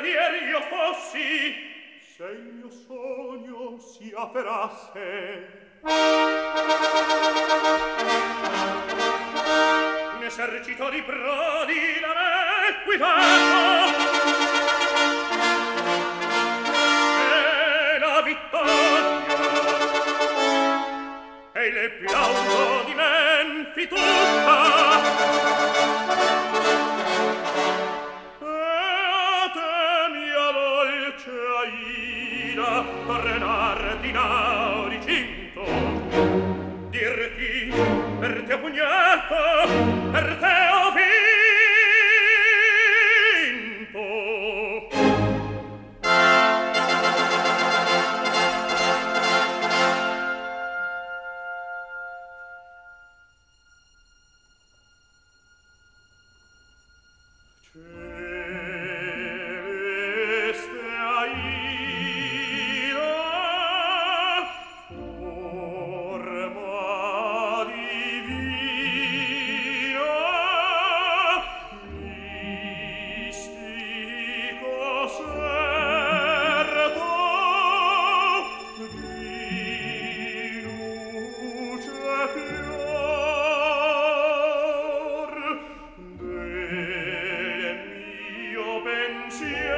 dir io fossi, se il mio sogno si avverasse. Un esercito di prodi l'avrei guidato, e la vittoria e il plauso di Menfi tutta, e te mia dolce Aida tornar di Nauricinto, dirti per te ho pugnato, per te ho vinto. Celeste Aida, forma divina, mistico serto, di luce fior, del mio pensiero